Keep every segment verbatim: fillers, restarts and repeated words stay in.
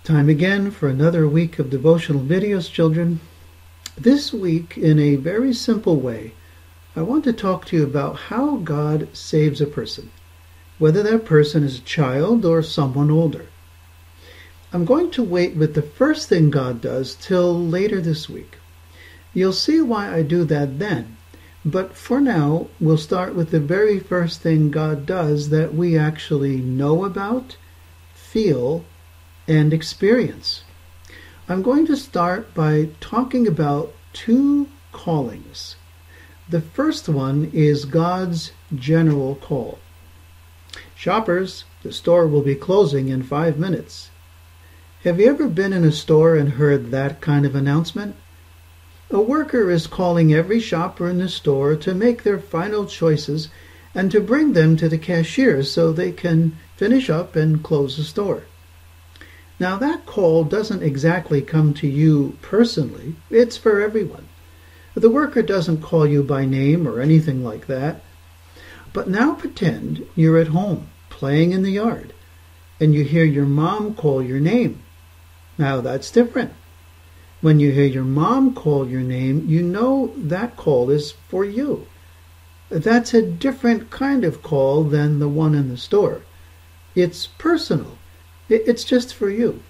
Time again for another week of devotional videos, children. This week, in a very simple way, I want to talk to you about how God saves a person, whether that person is a child or someone older. I'm going to wait with the first thing God does till later this week. You'll see why I do that then, but for now, we'll start with the very first thing God does that we actually know about, feel, and experience. I'm going to start by talking about two callings. The first one is God's general call. Shoppers, the store will be closing in five minutes. Have you ever been in a store and heard that kind of announcement? A worker is calling every shopper in the store to make their final choices and to bring them to the cashier so they can finish up and close the store. Now, that call doesn't exactly come to you personally. It's for everyone. The worker doesn't call you by name or anything like that. But now pretend you're at home, playing in the yard, and you hear your mom call your name. Now, that's different. When you hear your mom call your name, you know that call is for you. That's a different kind of call than the one in the store. It's personal. It's just for you.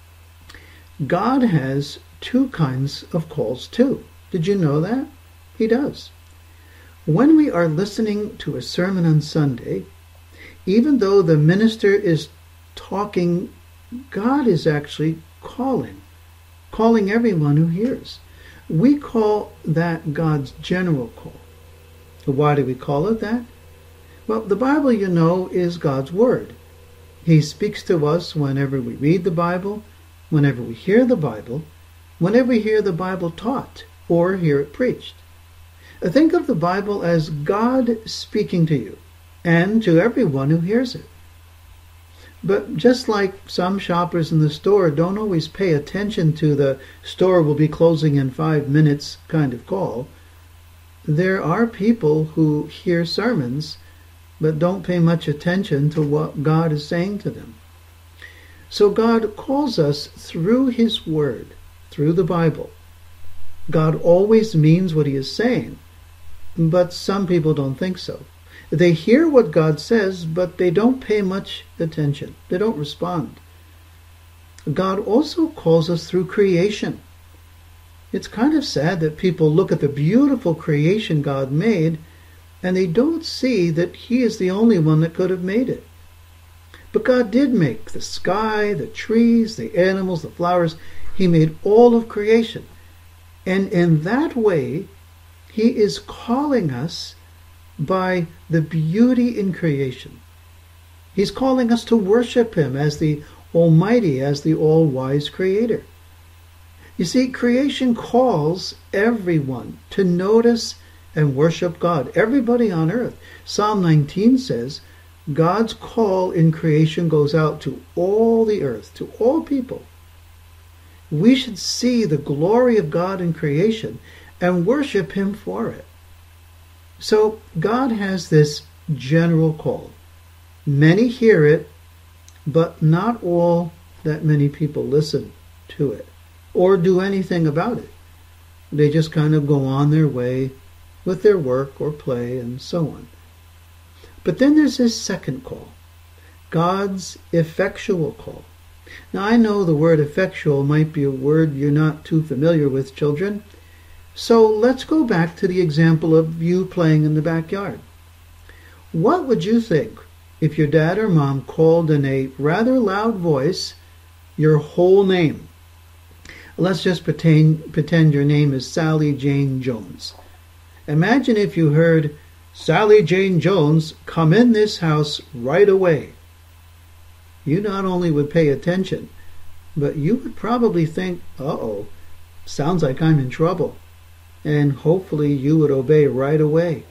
God has two kinds of calls too. Did you know that? He does. When we are listening to a sermon on Sunday, even though the minister is talking, God is actually calling, calling everyone who hears. We call that God's general call. Why do we call it that? Well, the Bible, you know, is God's Word. He speaks to us whenever we read the Bible, whenever we hear the Bible, whenever we hear the Bible taught or hear it preached. Think of the Bible as God speaking to you and to everyone who hears it. But just like some shoppers in the store don't always pay attention to the store will be closing in five minutes kind of call, there are people who hear sermons but don't pay much attention to what God is saying to them. So God calls us through His Word, through the Bible. God always means what He is saying, but some people don't think so. They hear what God says, but they don't pay much attention. They don't respond. God also calls us through creation. It's kind of sad that people look at the beautiful creation God made and they don't see that He is the only one that could have made it. But God did make the sky, the trees, the animals, the flowers. He made all of creation. And in that way, He is calling us by the beauty in creation. He's calling us to worship Him as the Almighty, as the all-wise Creator. You see, creation calls everyone to notice and worship God, everybody on earth. Psalm nineteen says, God's call in creation goes out to all the earth, to all people. We should see the glory of God in creation and worship Him for it. So God has this general call. Many hear it, but not all that many people listen to it or do anything about it. They just kind of go on their way with their work or play and so on. But then there's this second call, God's effectual call. Now, I know the word effectual might be a word you're not too familiar with, children. So let's go back to the example of you playing in the backyard. What would you think if your dad or mom called in a rather loud voice your whole name? Let's just pretend, pretend your name is Sally Jane Jones. Imagine if you heard, Sally Jane Jones, come in this house right away. You not only would pay attention, but you would probably think, uh-oh, sounds like I'm in trouble. And hopefully you would obey right away.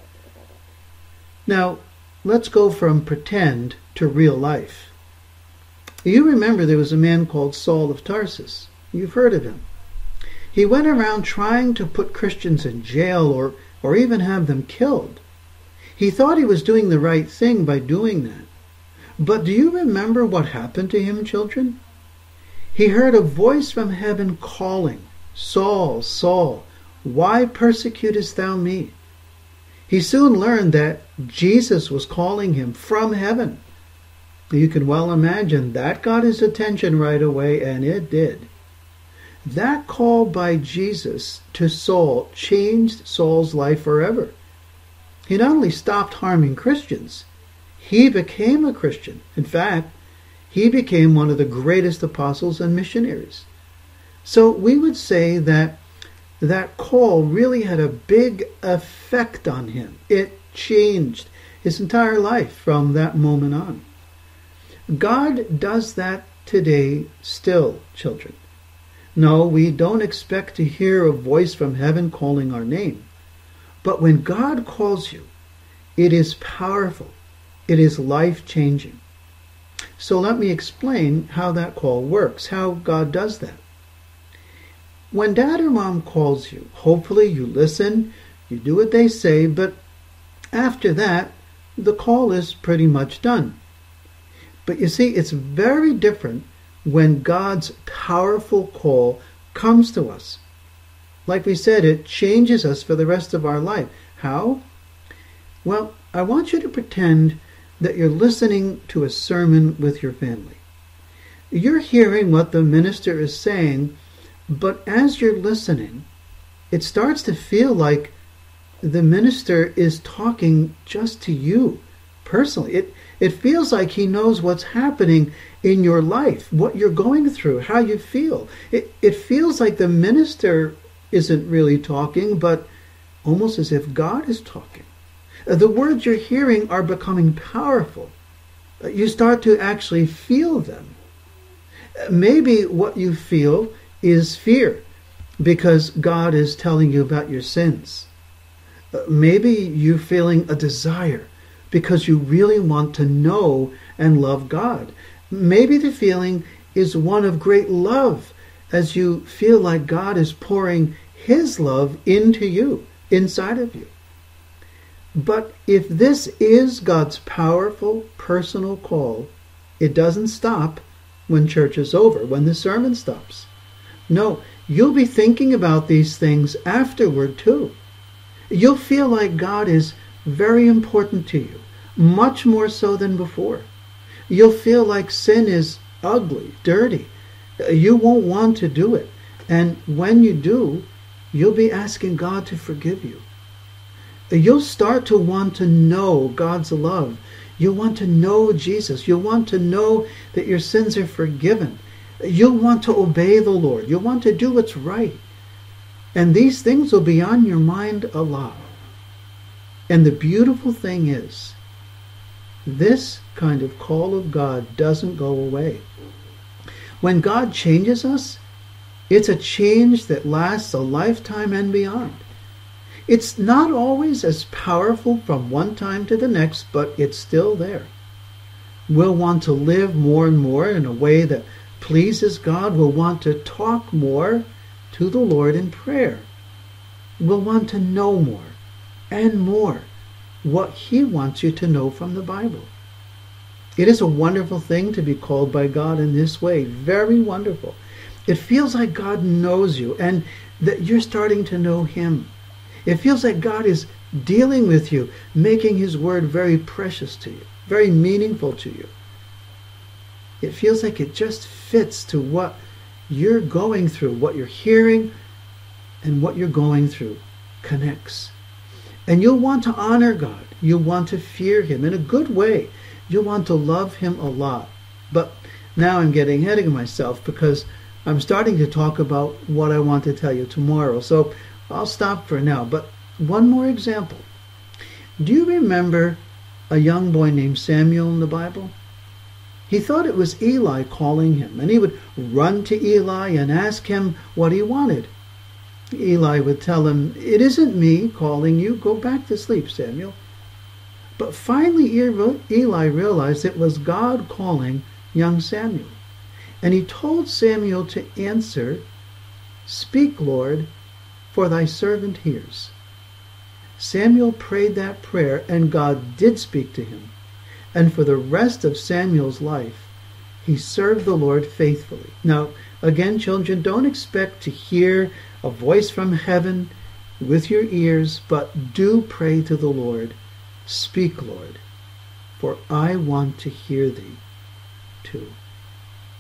Now, let's go from pretend to real life. You remember there was a man called Saul of Tarsus. You've heard of him. He went around trying to put Christians in jail or, or even have them killed. He thought he was doing the right thing by doing that. But do you remember what happened to him, children? He heard a voice from heaven calling, "Saul, Saul, why persecutest thou me?" He soon learned that Jesus was calling him from heaven. You can well imagine that got his attention right away, and it did. That call by Jesus to Saul changed Saul's life forever. He not only stopped harming Christians, he became a Christian. In fact, he became one of the greatest apostles and missionaries. So we would say that that call really had a big effect on him. It changed his entire life from that moment on. God does that today still, children. No, we don't expect to hear a voice from heaven calling our name. But when God calls you, it is powerful. It is life-changing. So let me explain how that call works, how God does that. When Dad or Mom calls you, hopefully you listen, you do what they say, but after that, the call is pretty much done. But you see, it's very different when God's powerful call comes to us. Like we said, it changes us for the rest of our life. How? Well, I want you to pretend that you're listening to a sermon with your family. You're hearing what the minister is saying, but as you're listening, it starts to feel like the minister is talking just to you personally. It, it feels like he knows what's happening in your life, what you're going through, how you feel. It, it feels like the minister isn't really talking, but almost as if God is talking. The words you're hearing are becoming powerful. You start to actually feel them. Maybe what you feel is fear because God is telling you about your sins. Maybe you're feeling a desire because you really want to know and love God. Maybe the feeling is one of great love as you feel like God is pouring His love into you, inside of you. But if this is God's powerful personal call, it doesn't stop when church is over, when the sermon stops. No, you'll be thinking about these things afterward too. You'll feel like God is very important to you, much more so than before. You'll feel like sin is ugly, dirty. You won't want to do it. And when you do, you'll be asking God to forgive you. You'll start to want to know God's love. You'll want to know Jesus. You'll want to know that your sins are forgiven. You'll want to obey the Lord. You'll want to do what's right. And these things will be on your mind a lot. And the beautiful thing is, this kind of call of God doesn't go away. When God changes us, it's a change that lasts a lifetime and beyond. It's not always as powerful from one time to the next, but it's still there. We'll want to live more and more in a way that pleases God. We'll want to talk more to the Lord in prayer. We'll want to know more and more what He wants you to know from the Bible. It is a wonderful thing to be called by God in this way. Very wonderful. It feels like God knows you and that you're starting to know Him. It feels like God is dealing with you, making His word very precious to you, very meaningful to you. It feels like it just fits to what you're going through, what you're hearing, and what you're going through connects. And you'll want to honor God. You'll want to fear Him in a good way. You'll want to love Him a lot. But now I'm getting ahead of myself because I'm starting to talk about what I want to tell you tomorrow. So I'll stop for now. But one more example. Do you remember a young boy named Samuel in the Bible? He thought it was Eli calling him, and he would run to Eli and ask him what he wanted. Eli would tell him, "It isn't me calling you. Go back to sleep, Samuel." But finally Eli realized it was God calling young Samuel. And he told Samuel to answer, "Speak, Lord, for thy servant hears." Samuel prayed that prayer, and God did speak to him. And for the rest of Samuel's life, He served the Lord faithfully. Now, again, children, don't expect to hear a voice from heaven with your ears, but do pray to the Lord. Speak, Lord, for I want to hear thee too.